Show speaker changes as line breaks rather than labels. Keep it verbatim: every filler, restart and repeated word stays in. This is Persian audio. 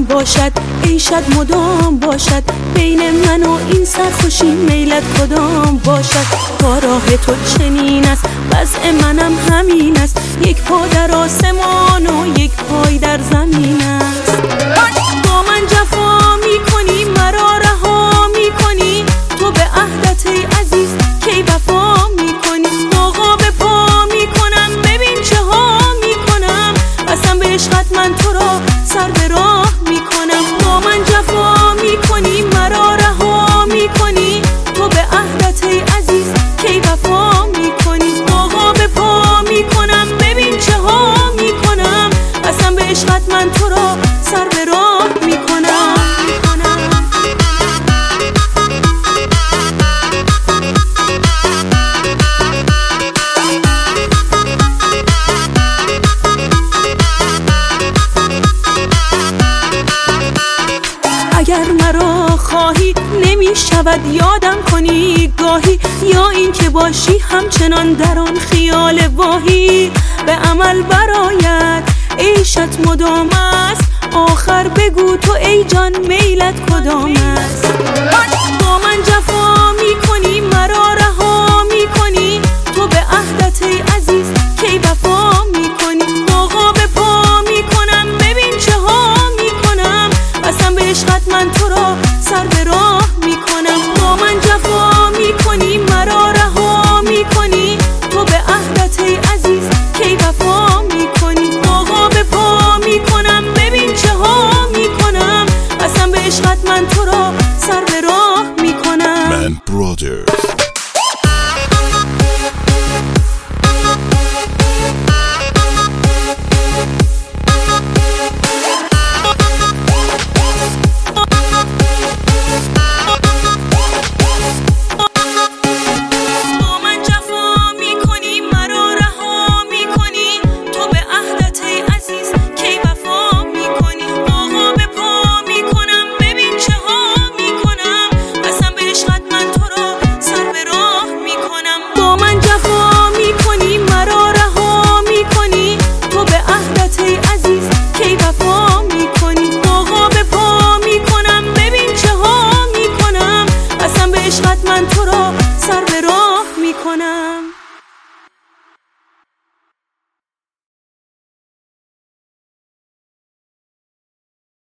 باشد، عیشت مدام باشد، بین من و این سرخوشی میلت کدام باشد. تا راه تو چنین است، وضع منم همین است، یک پا در آسمان و یک پای در زمین است. با من جفا میکنی، مرا رها میکنی، تو به عهدت ای عزیز کی وفا میکنی. آقا به پا میکنم، ببین چه ها میکنم، قسم به عشقت من تو را سر به راه میکنم. با من جفا میکنی، مرا رها میکنی، تو به عهدت ای عزیز کی وفا میکنی. آقا به پا میکنم، ببین چه ها میکنم، قسم به عشقت من تو را سر به راه میکنم. اگر مرا خواهی نمی شود یادم کنی گاهی، یا این که باشی همچنان در آن خیال واهی. به عمل برآید عیشت مدام است، آخر بگو تو ای جان میلت کدام است.